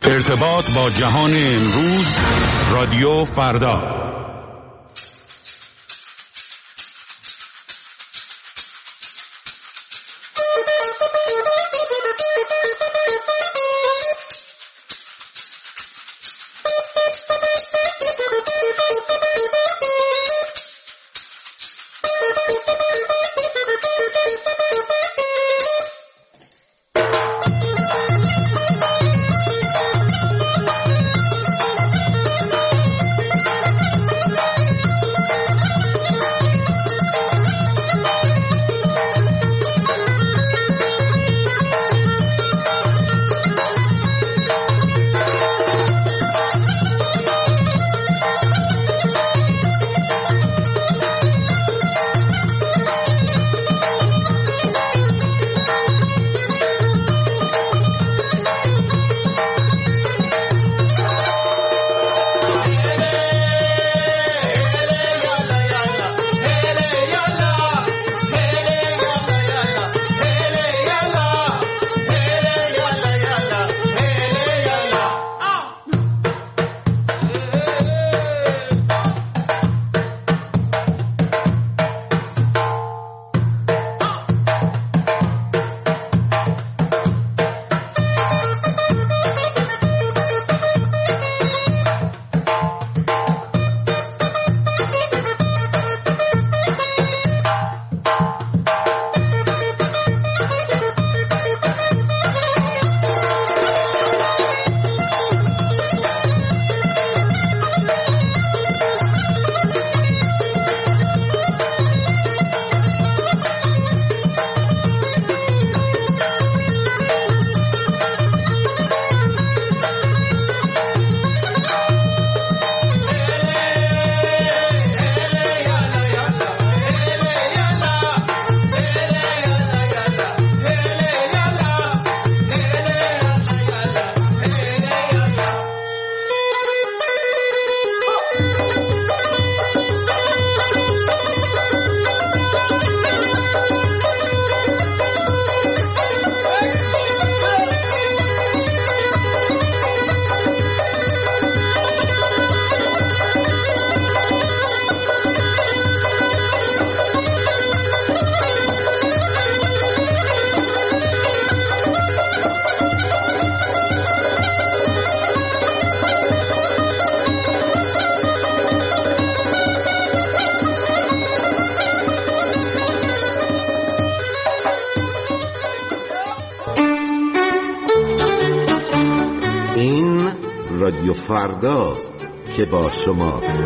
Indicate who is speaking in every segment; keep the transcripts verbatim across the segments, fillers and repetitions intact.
Speaker 1: ارتباط با جهان امروز، رادیو فردا.
Speaker 2: رادیو فرداست که با شماست.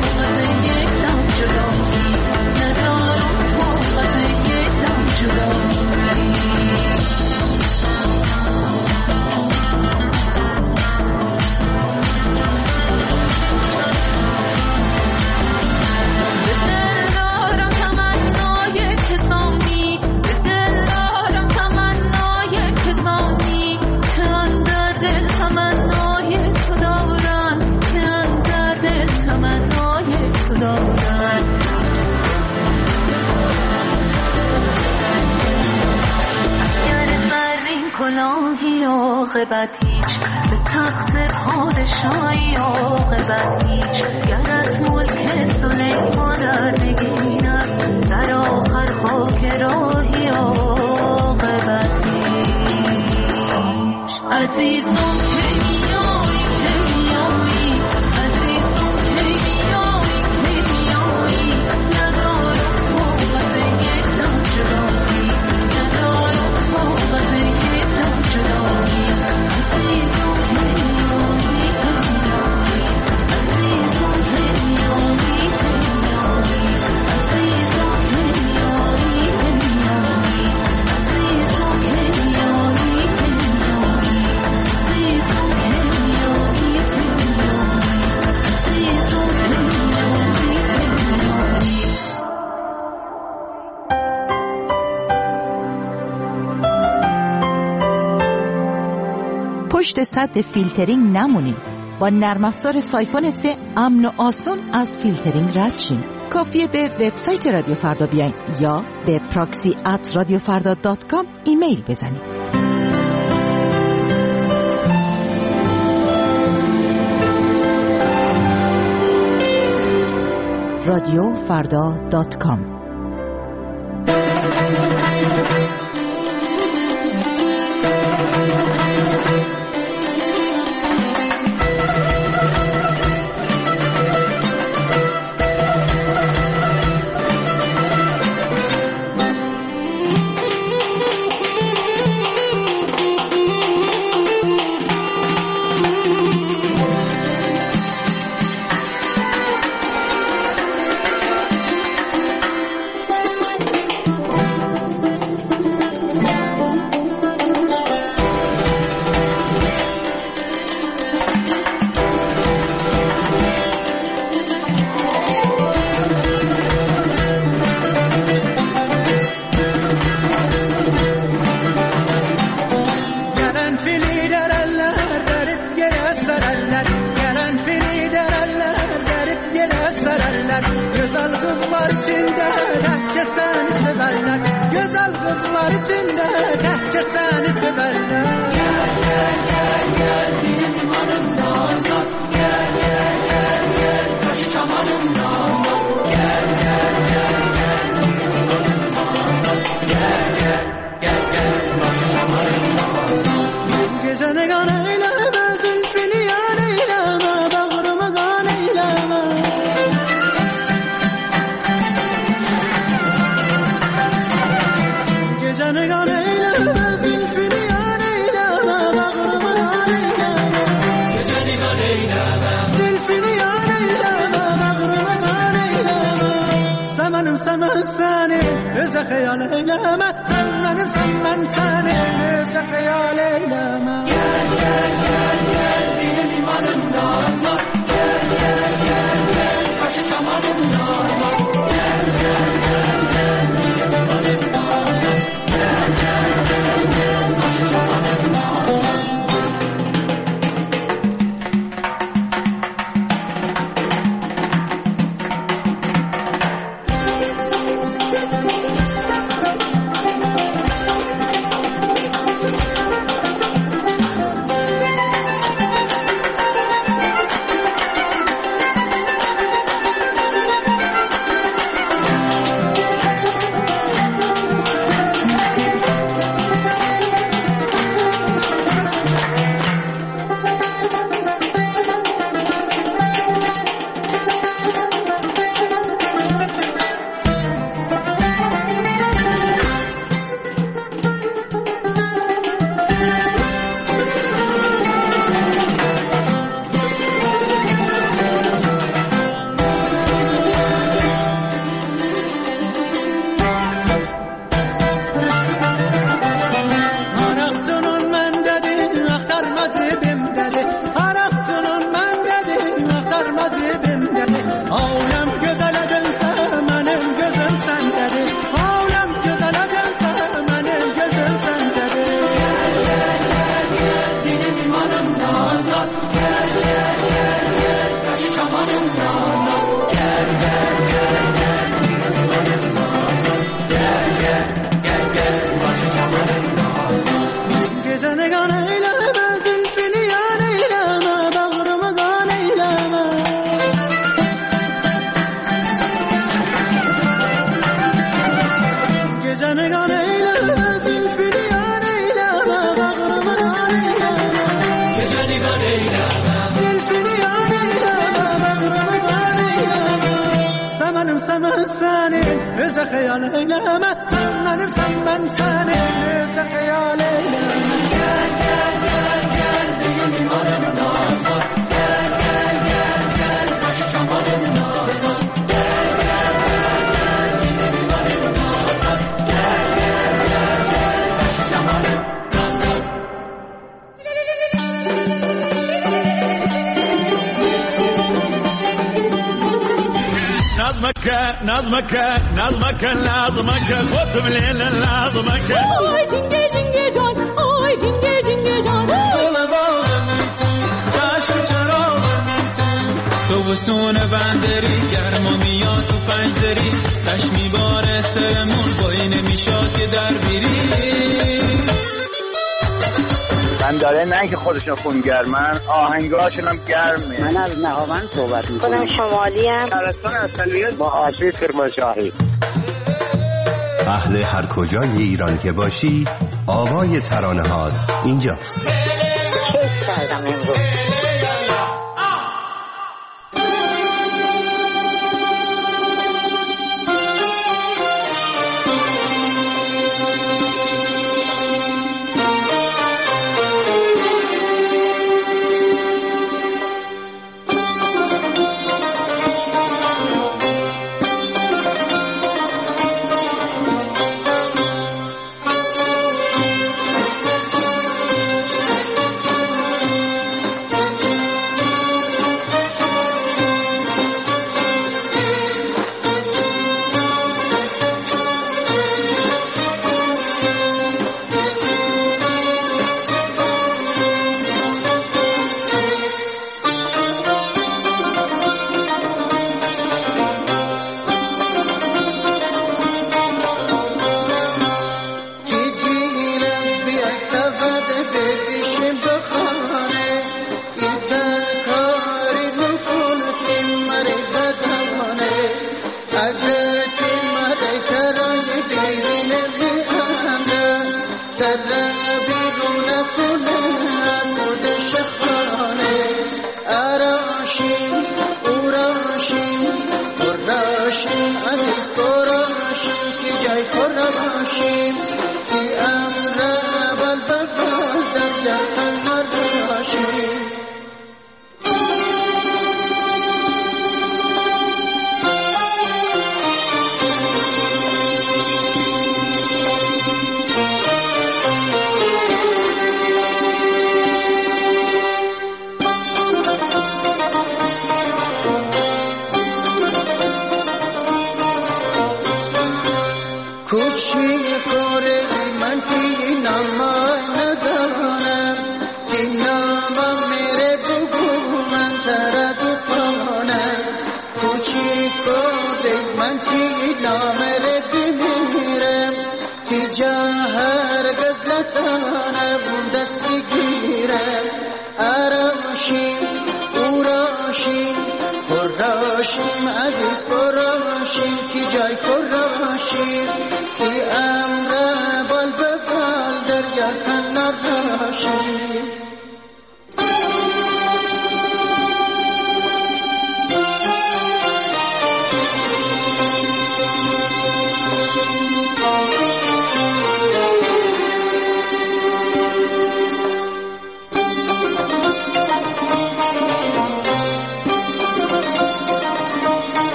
Speaker 3: ندارم تو از یک دم جدا عاقبت هیچ، به تخت پادشاهی عاقبت هیچ. گرت ملک سلیمان در نگین است، در آخر خاک راهی عاقبت هیچ. عزیزم کی میایی کی میایی، عزیزم کی میایی کی میایی. ندارم طاقت یک دم جدایی، ندارم طاقت یک دم جدایی. عزیزم کی میایی کی میایی، عزیزم کی میایی کی میایی، عزیزم کی میایی کی میایی، عزیزم کی میایی کی میایی.
Speaker 4: پشت سد فیلترینگ نمونین. با نرم افزار سایفون سه امن و آسان از فیلترینگ رد شین. کافیه به وبسایت رادیو فردا بیاین یا به پراکسی ات رادیو فردا دات کام ایمیل بزنید. رادیو فردا دات کام.
Speaker 5: گجنگان ایلم زلفریان ایلم مغرمان ایلم گجنگان ایلم زلفریان ایلم مغرمان ایلم سمنم سمن سانی از خیال ایلم سمنم سمن سانی از خیال ایلم گل گل گل گل دیگه میمانم ناز کن گل گل گل گل باشی شمارم ناز کن گل گل گل دیگه میمانم ناز کن گل گل گل گل باشی شمارم ناز کن
Speaker 1: نظمك نظمك نظمك لازمك خد من الليل لازمك
Speaker 6: اوه جنگه جنگه جان اوه جنگه جنگه جان
Speaker 5: تو بسون بندری گرما میاد تو پنجدری تشمی باره سرمون با این میشاد که در بیری
Speaker 7: من داره نه که خودشون خونگرمن آهنگاشون هم گرمه.
Speaker 8: من از نهاوند صحبت میکنم.
Speaker 9: خودم شمالی هم
Speaker 7: شهرستان اصلیت با آسیب کرمانشاهی.
Speaker 10: اهل هر کجای ایران که باشی آوای ترانه هات اینجاست.
Speaker 9: کیف کردم امروز.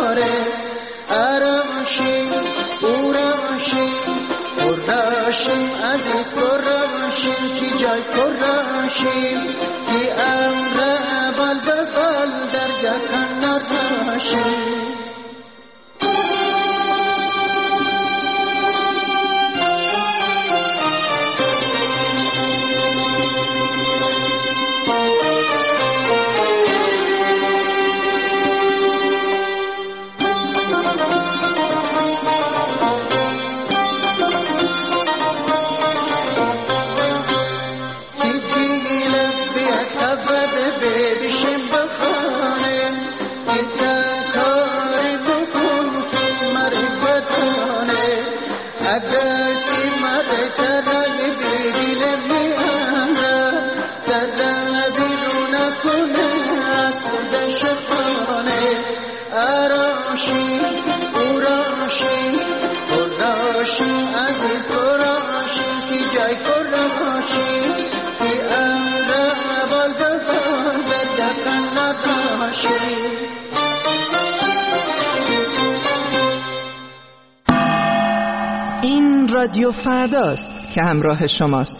Speaker 5: Arashim, urashim, urashim عزیز کراشیم کی جای کراشیم کی امر بال به بال در گکن نراشیم
Speaker 11: این رادیو فرداست که همراه شماست.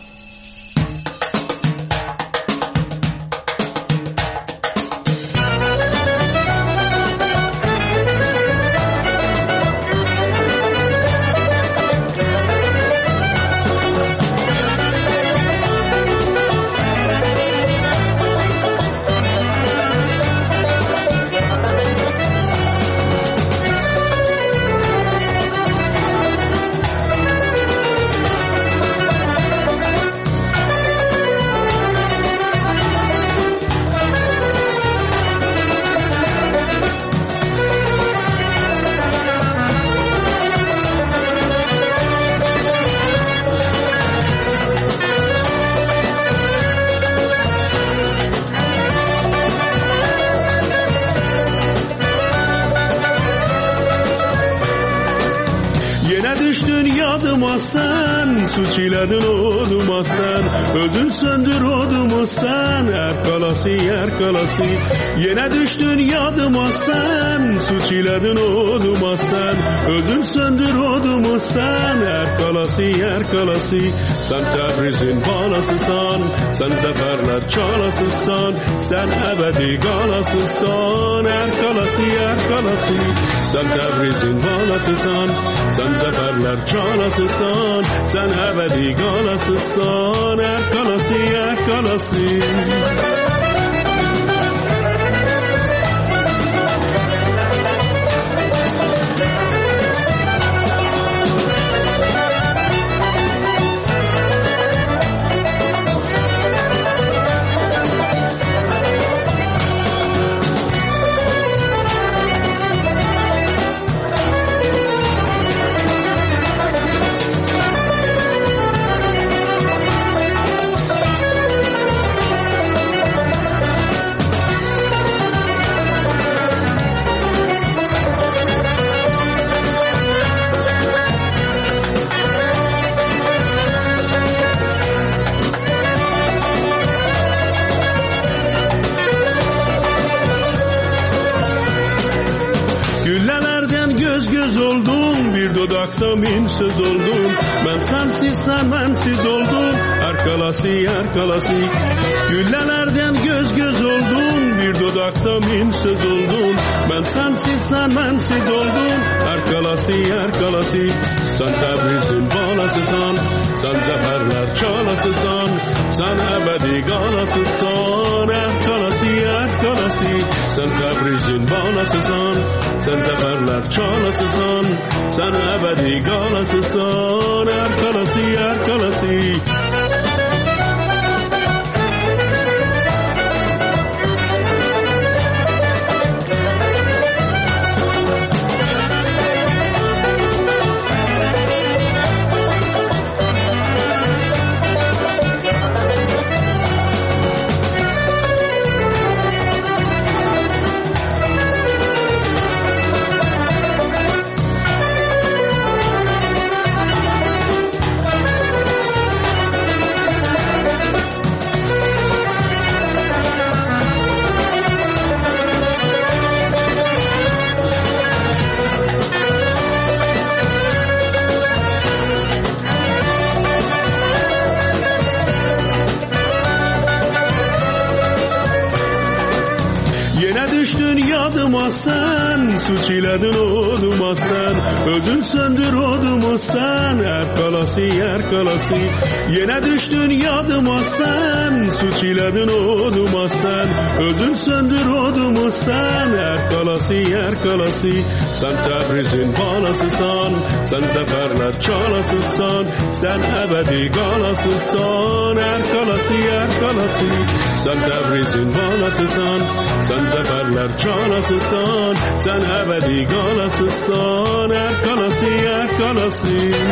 Speaker 12: Suçiledin oğluma sen, ödün söndür oğlumu sen, erkalası erkalası. Yine düştün yadıma sen, suçiledin oğluma sen, ödün söndür oğlumu sen, erkalası erkalası. Sen Tebriz'in balasısan, sen zaferler çalasısan, sen ebedi galasısan, erkalası erkalası. Sen Tebriz'in balasısan, sen zaferler çalasısan, sen ebedi galasısan, erkalası erkalası. Min söz oldum, ben sensiz sen bensiz oldum, erkalası erkalası. Güllelerden göz göz oldum, bir dudakta min söz oldum, ben sensiz sen bensiz oldum, erkalası erkalası. Sen Tebriz'in balasısan, sen zaferler çalasısan, sen ebedi galasısan, erkalası erkalası. Sen Tebriz'in balasısan, sen zaferler çalasısan, sen ebedi galasısan, erkalası erkalası. olmazsan, suçiledin olmazsan, ödün söndür olmazsan, her kalası yer kalası. Yine düştün yadımazsan, suçiledin olmazsan, ödün söndür olmazsan, her kalası yer kalası. Sen Tebriz'in balasısan, sen zaferler çalasısan, sen ebedi galasısan, her kalası yer kalası. Sen Tebriz'in balasısan, sen zaferler çalasısan, sen ebedi galasısan, her kalası yer kalası.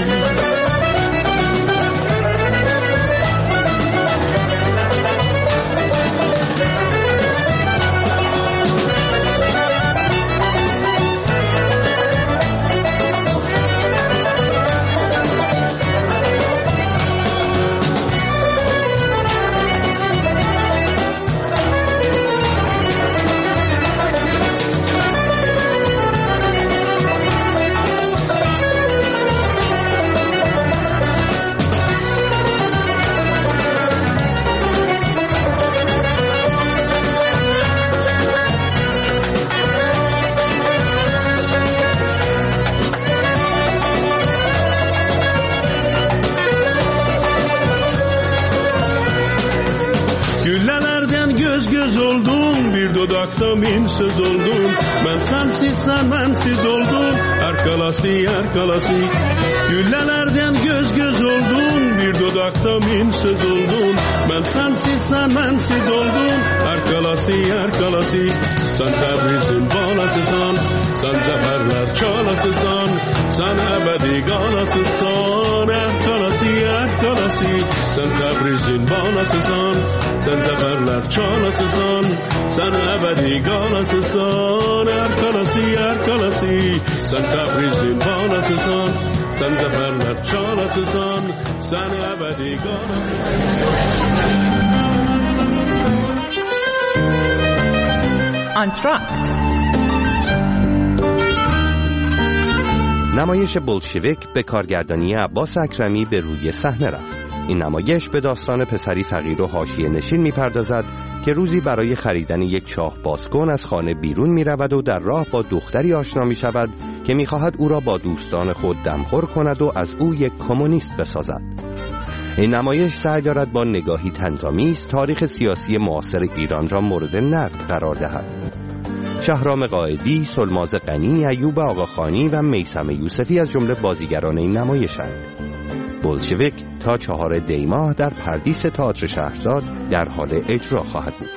Speaker 12: Güllelerden göz göz oldum, bir dudakta min söz oldum. Ben sensiz sen bensiz oldum, her kalası yer kalası. Güllelerden göz göz oldum, bir dudakta min söz oldum. Ben sensiz sen bensiz oldum, her kalası yer kalası. Sen Tebriz'in balasısan, sen zaferler çalasısan, sen ebedi galasısan, her kalası yer kalası. Sen Tebriz'in balasısan, sen zaferler çalasısan, sen ebedi galasısan, her kalası yer kalası. Sen Tebriz'in balasısan, sen zaferler çalasısan, sen ebedi galasısan.
Speaker 11: آنتراکت
Speaker 10: نمایش بولشویک به کارگردانی عباس اکرمی به روی صحنه رفت. این نمایش به داستان پسری فقیر و حاشیه نشین می‌پردازد که روزی برای خریدن یک چاه بازکن از خانه بیرون می‌رود و در راه با دختری آشنا می‌شود که می‌خواهد او را با دوستان خود دمخور کند و از او یک کمونیست بسازد. این نمایش سعی دارد با نگاهی طنزآمیز تاریخ سیاسی معاصر ایران را مورد نقد قرار دهد. شهرام قائدی، سلماز غنی، ایوب آقاخانی و میثم یوسفی از جمله بازیگران این نمایشند. بولشویک تا چهار دی ماه در پردیس تئاتر شهرزاد در حال اجرا خواهد بود.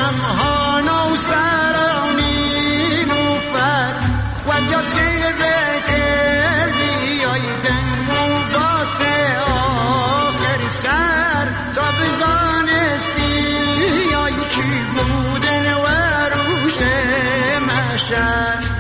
Speaker 5: هانا و سرانی نوفر خواجا سیر کردی آیدن و باسه آخر سر تا بزانستی آی کی بودن و روش مشر